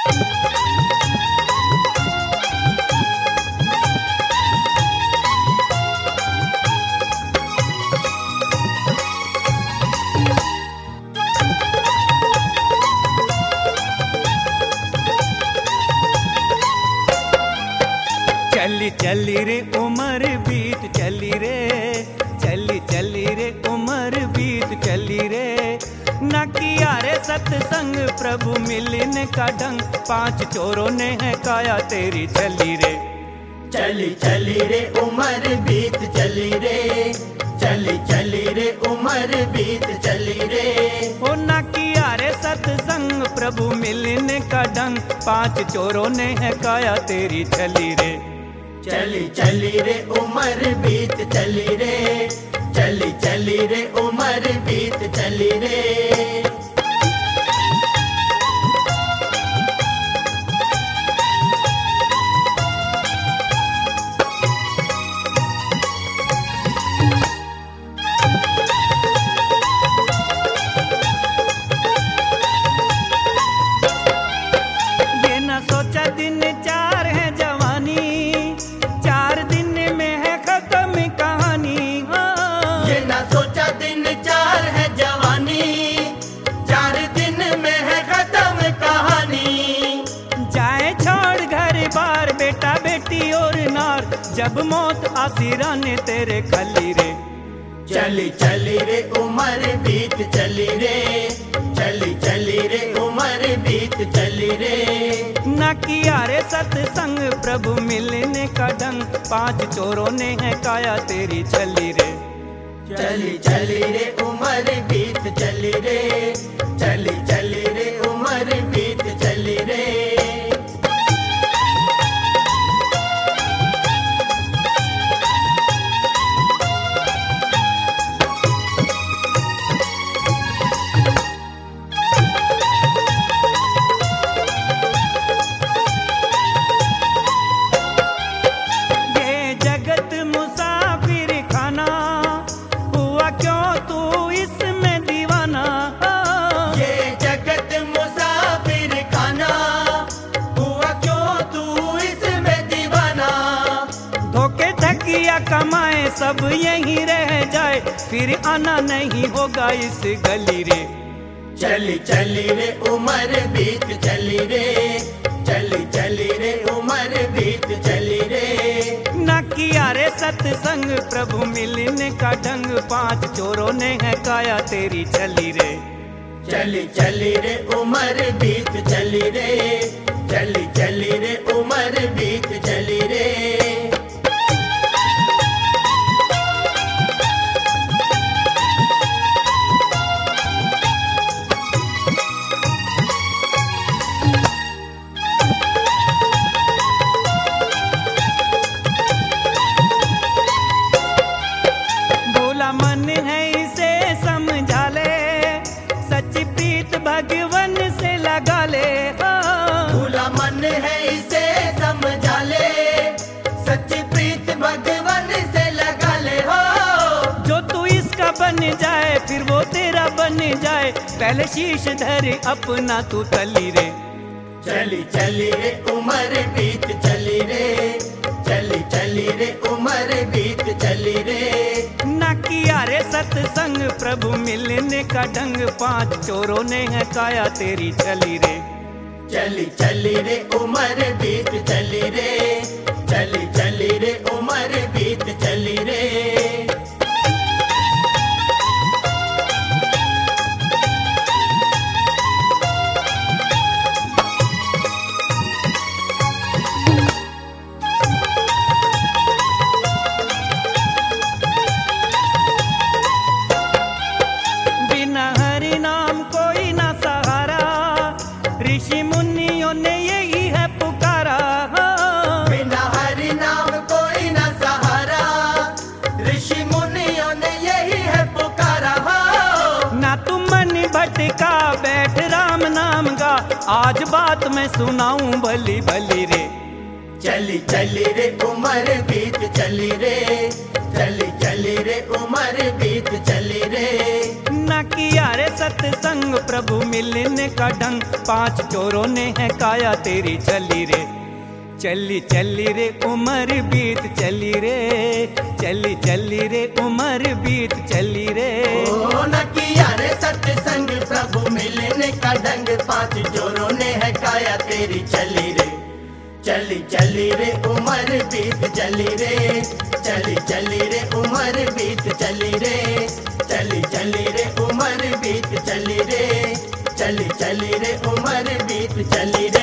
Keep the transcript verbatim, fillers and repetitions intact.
चली चली रे उम्र बीत चली रे, चली चली रे उम्र बीत चली रे। न किया रे सत्संग प्रभु मिलने का ढंग, पांच चोरों ने है काया तेरी चली रे। चली चली रे उम्र बीत चली रे, चली चली रे उम्र बीत चली रे। ओ न किया रे सत्संग प्रभु मिलने का ढंग, पांच चोरों ने है काया तेरी चली रे। चली चली रे उम्र बीत चली रे, चली चली रे उम्र बीत चली रे। ये न सोचा दिन चार है जवानी, चार दिन में है खत्म कहानी। हाँ। ये ना सोचा दिन चार है जवानी, चार दिन में है खत्म कहानी। जाए छोड़ घर बार बेटा बेटी और नार, जब मौत आसिरा ने तेरे खली रे। चली चली रे उम्र बीत चली रे, चली चली रे उम्र बीत चली रे। न किया रे सत्संग प्रभु मिलने का ढंग, पांच चोरों ने है काया तेरी चली रे। चली चली रे उम्र बीत चली रे, चली चली रे उम्र बीत चली रे। ये जगत मुसाफिर खाना, हुआ क्यों तू इसमें दीवाना। ये जगत मुसाफिर खाना, हुआ क्यों तू इसमें दीवाना। धोखे ठगिया कमाए सब यहीं रह जाए, फिर आना नहीं होगा इस गली रे। चली चली रे उम्र बीत चली रे, चली चली रे उम्र बीत चली रे। न किया रे सत्संग प्रभु मिलने का ढंग, पांच चोरों ने है काया तेरी चली रे। चली चली रे उम्र बीत चली रे, चली चली रे उम्र बीत चली रे। बोला मन है इसे समझा ले, सच्ची प्रीत भगवन से लगा ले। हाँ। भूला मन है इसे समझा ले, सच्ची प्रीत भगवान से लगा ले। हो जो तू इसका बन जाए फिर वो तेरा बन जाए, पहले शीश धर अपना तू तली रे। चली चली रे उम्र बीत चली रे, चली चली रे उम्र बीत चली रे। न किया रे सत्संग प्रभु मिलने का ढंग, पांच चोरों ने है काया तेरी चली रे। चली चली रे उम्र बीत चली रे, चली चली रे उम्र बीत चली रे। बिना हरि नाम कोई ना सहारा, ऋषि मुनियों ने यही है पुकारा। बिना हरि नाम कोई ना सहारा, ऋषि मुनियों ने यही है पुकारा। हो ना तुम मन भटका बैठ राम नाम गा, आज बात मैं सुनाऊं भली भली रे। चली चली रे उम्र बीत चली रे, चली चली रे उम्र बीत चली रे। न ना किया रे सत्संग प्रभु मिलने का ढंग, पांच चोरों ने है काया तेरी चली रे। चली चली रे उम्र बीत चली रे, चली चली रे उम्र बीत चली रे। ओ न किया रे सत्संग प्रभु मिलने का ढंग, पांच चोरों ने है काया तेरी चली रे। चली चली रे उम्र बीत चली रे, चली चली रे उम्र बीत चली रे, चली चली रे उम्र बीत चली रे, चली चली रे उम्र बीत चली रे।